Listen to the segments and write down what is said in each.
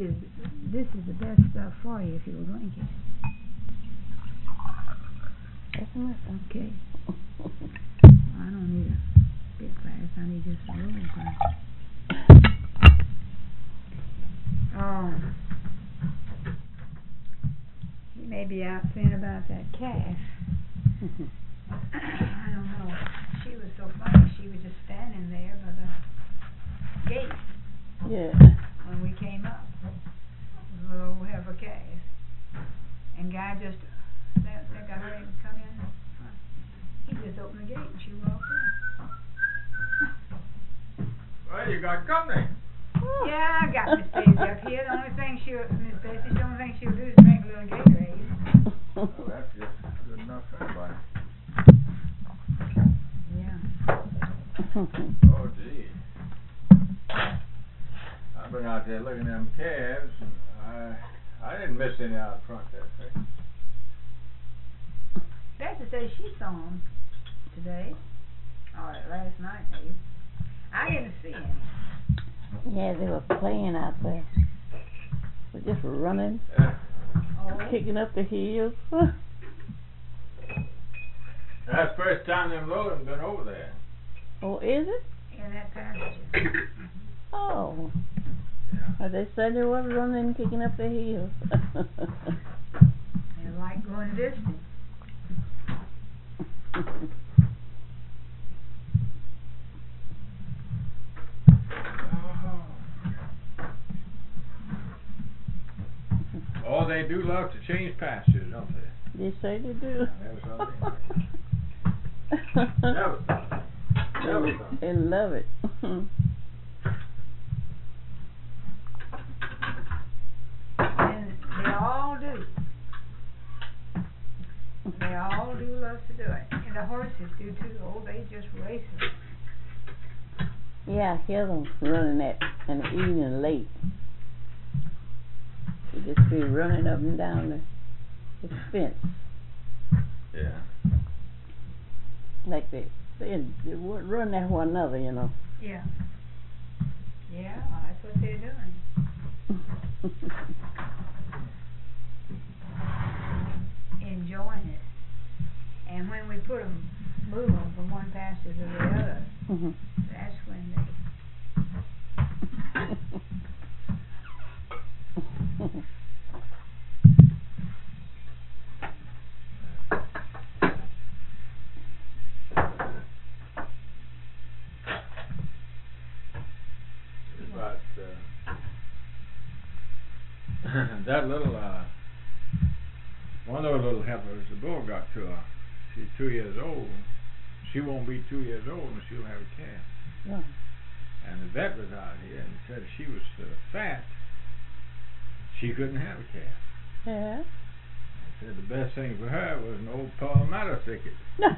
this is the best stuff for you if you'll drink it. That's enough. Okay. I don't need a big glass. I need just a little glass. He may be out seeing about that calf. I don't know. She was so funny. She was just standing there by the gate. Yeah. When we came up. A little old heifer calf. And Guy just, that got ready to come in. He just opened the gate and she walked in. Well, you got company. Yeah, I got Miss Daisy up here. The only thing Miss Daisy, the only thing she'll do is drink a little Gatorade. Oh, that's just good enough for everybody. Yeah. Oh, gee. I've been out there looking at them calves, and I didn't miss any out front there, see? Bessie says she saw them today, or last night maybe. I didn't see any. Yeah, they were playing out there. They just running, kicking up the heels. That's the first time them Lowlands been over there. Oh, is it? In that pasture. Oh. Yeah. They said they was running, kicking up their heels. They like going distant. Oh, they do love to change pastures, don't they? They say they do. They love it. And they all do. They all do love to do it. And the horses do too. Oh, they just race them. Yeah, I hear them running at in the evening late. They just be running up and down the fence. Yeah. Like they would run at one another, you know. Yeah. Yeah, that's what they're doing. Enjoying it. And when we move them from one pasture to the other, that's when they... But that little one of those little heifers, the bull got to her. She's 2 years old. She won't be 2 years old and she'll have a calf. Yeah. And the vet was out here and said if she was fat, she couldn't have a calf. Yeah. He said the best thing for her was an old palmetto thicket.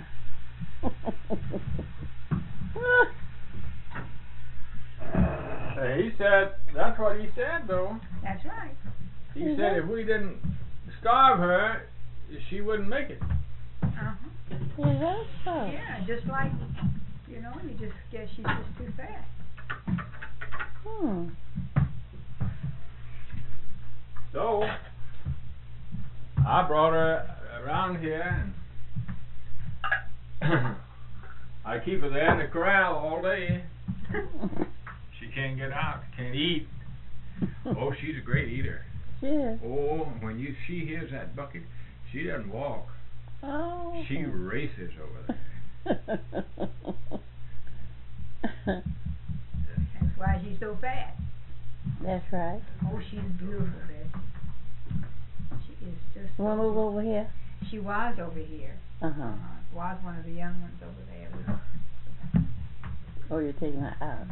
He said, that's what he said though. That's right. He said if we didn't starve her, she wouldn't make it. Uh-huh. Yeah, that's so. Yeah, just like, you know, you just guess she's just too fat. So, I brought her around here and I keep her there in the corral all day. She can't get out, can't eat. Oh, she's a great eater. Yeah. Oh, when she hears that bucket, she doesn't walk. Oh. She races over there. That's why she's so fat. That's right. Oh, she's beautiful, Bessie. She is just... Want to move over here? She was over here. Was one of the young ones over there. Oh, you're taking her out.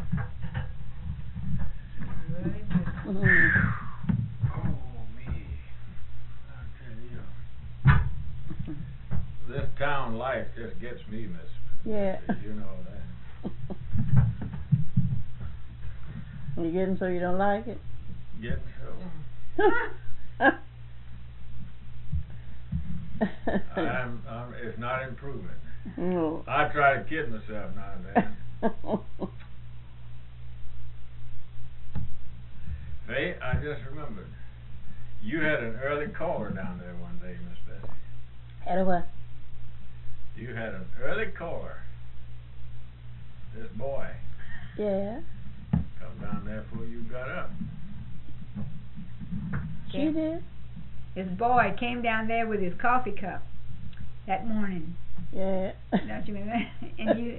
Really Oh, me. I tell you. This town life just gets me, Miss. Yeah. You know that. You getting so you don't like it? Getting so. It's not improving. No. I try to kid myself now and then. Faye, I just remembered. You had an early caller down there one day, Miss Bessie. Had a what? You had an early caller. This boy Yeah. come down there before you got up. She did? This boy came down there with his coffee cup that morning. Yeah. Don't you remember? And you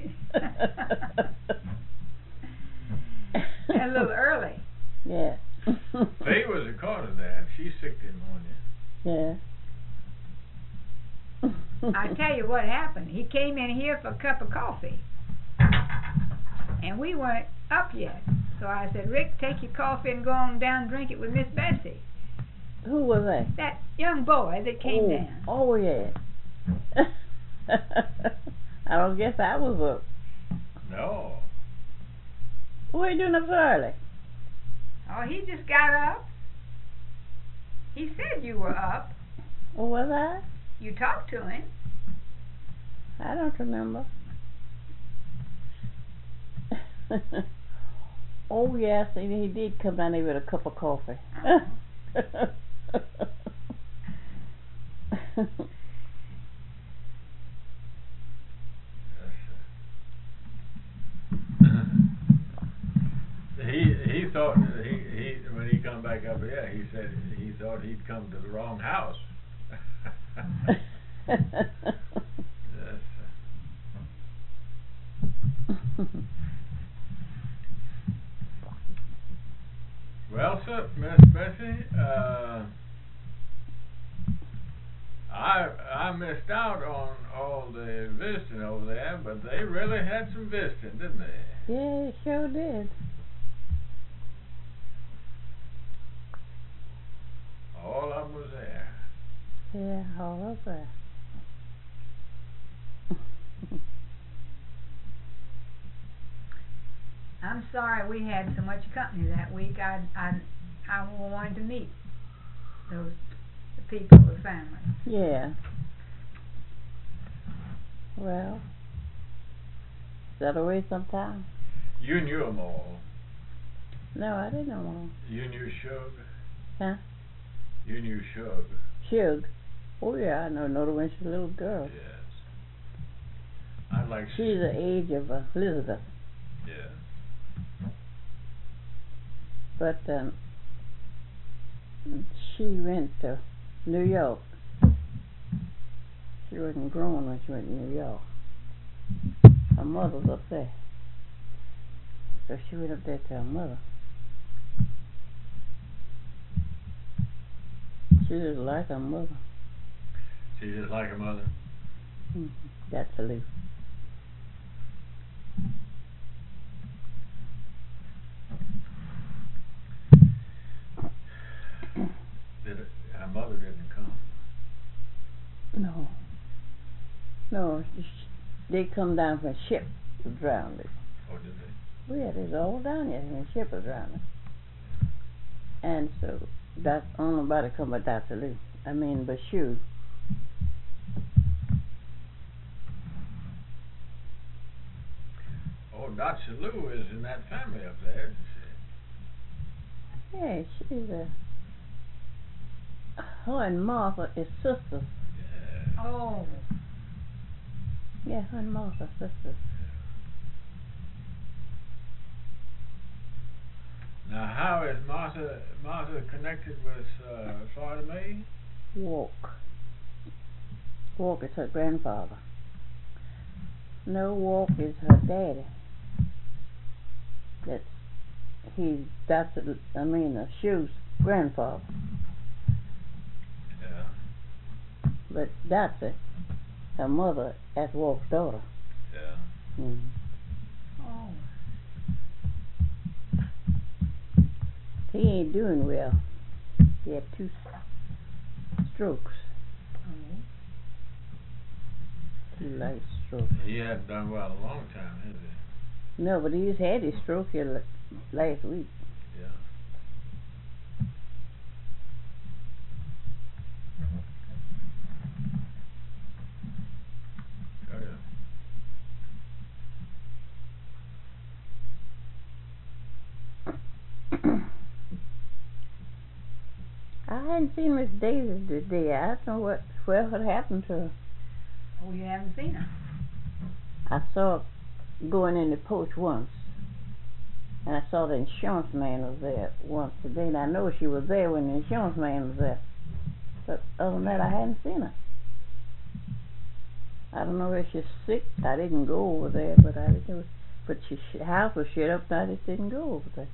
a little early. Yeah. Faye was the cause of that. She sicked him on you. Yeah. I tell you what happened. He came in here for a cup of coffee. And we weren't up yet. So I said, Rick, take your coffee and go on down and drink it with Miss Bessie. Who was that? That young boy that came down. Oh, yeah. I don't guess I was up. No. What are you doing up so early? Oh, he just got up. He said you were up. Oh, was I? You talked to him. I don't remember. Oh, yes, he did come down there with a cup of coffee. He thought he when he come back up here, he said he thought he'd come to the wrong house. Yes. Well, sir, Miss Bessie, I missed out on all the visiting over there, but they really had some visiting, didn't they? Yeah, it sure did. All of them was there. Yeah, all over. I'm sorry we had so much company that week. I wanted to meet the people, the family. Yeah. Well, is that a way sometime? You knew them all. No, I didn't know them. You knew Shug. Huh? You knew Shug. Shug. Oh, yeah, I know her when she was a little girl. Yes. I like. She's the age of Elizabeth. Yeah. But she went to New York. She wasn't grown when she went to New York. Her mother's up there. So she went up there to her mother. She just like her mother. She just like her mother. Mm-hmm. That's a leaf. Her mother didn't come. No. No, they come down from a ship to drown it. Oh, did they? Well, yeah, there's all down there when the ship was drowning. And so that's only nobody come but Dr. Lou. I mean, but Shug. Oh, Dr. Lou is in that family up there, isn't she? Yeah, she's her and Martha is sisters. Yeah. Oh. Yeah, her and Martha are sisters. Now, how is Martha connected with Father May? Walk. Walk is her grandfather. No, Walk is her daddy. Shu's grandfather. Yeah. But that's it. Her mother as Walk's daughter. Yeah. Mm-hmm. Oh. He ain't doing well. He had 2 strokes. Oh. 2 light strokes. He hadn't done well a long time, has he? No, but he just had his stroke here last week. Yeah. Oh, yeah. hadn't seen Miss Daisy today. I don't know what happened to her. Oh, you haven't seen her? I saw her going in the post once. And I saw the insurance man was there once today. And I know she was there when the insurance man was there. But other than that, I hadn't seen her. I don't know if she's sick. I didn't go over there, but I didn't. But the house was shut up, and I just didn't go over there.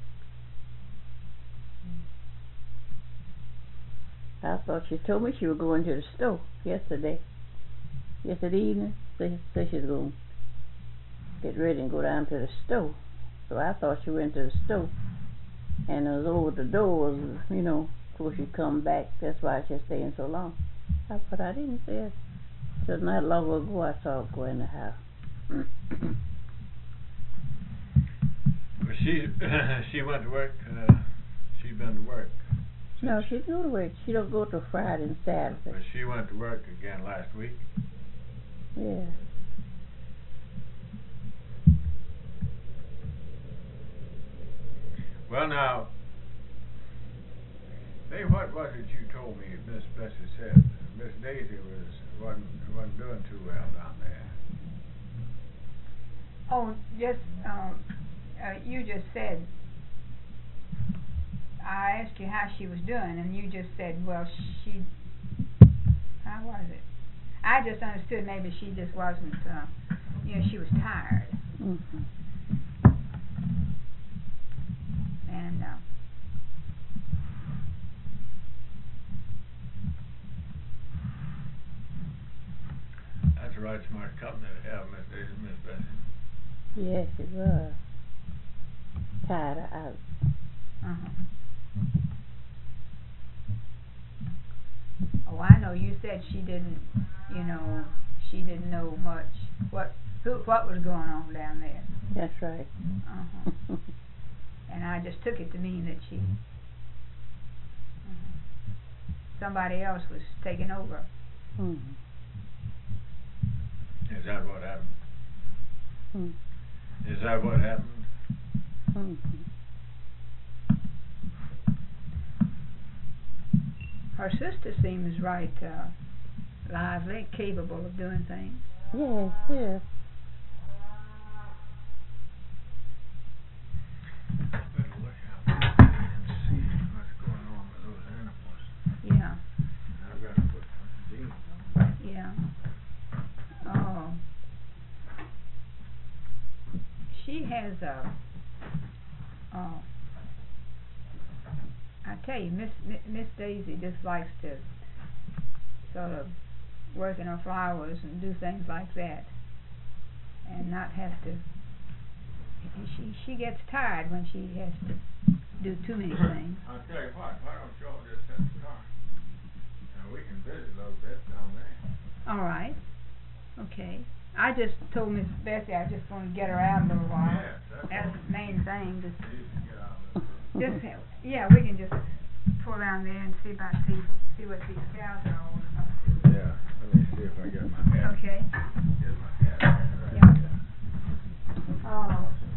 I thought she told me she was going to the store yesterday evening. Said she was going to get ready and go down to the store. So I thought she went to the store, and it was over the doors, you know, before she come back. That's why she's staying so long. But I didn't see her. So not long ago I saw her go in the house. But she went to work. She's been to work. No, she go to work. She don't go till Friday and Saturday. But she went to work again last week. Yeah. Well, now, Dave, what was it you told me Miss Bessie said? Miss Daisy wasn't doing too well down there. Oh, just, you just said, I asked you how she was doing, and you just said, well, how was it? I just understood maybe she just wasn't, she was tired. Mm-hmm. And, That's a right smart company to have, Miss Daisy, Miss Bessie. Yes, it was. Tired out. uh-huh. Oh, I know, you said she didn't know much, what was going on down there. That's right. Uh-huh. And I just took it to mean that somebody else was taking over. Mm-hmm. Is that what happened? Mm-hmm. Is that what happened? Mm-hmm. Her sister seems right lively, capable of doing things. Yes, yes. Better look out there and see what's going on with those animals. Yeah, I've got to put some jeans on. yeah. Oh. She has I tell you, Miss Daisy just likes to sort of work in her flowers and do things like that, and not have to. She gets tired when she has to do too many things. I'll tell you what, why don't you all just set the car? We can visit a little bit down there. All right. Okay. I just told Miss Bessie I just want to get her out a little while. Yes, That's the main thing. Just You can get out a little bit. yeah, we can just pull down there and see what these cows are all up to. Yeah, let me see if I get my hat. Okay. Get my hat. Right Yeah. there. Oh.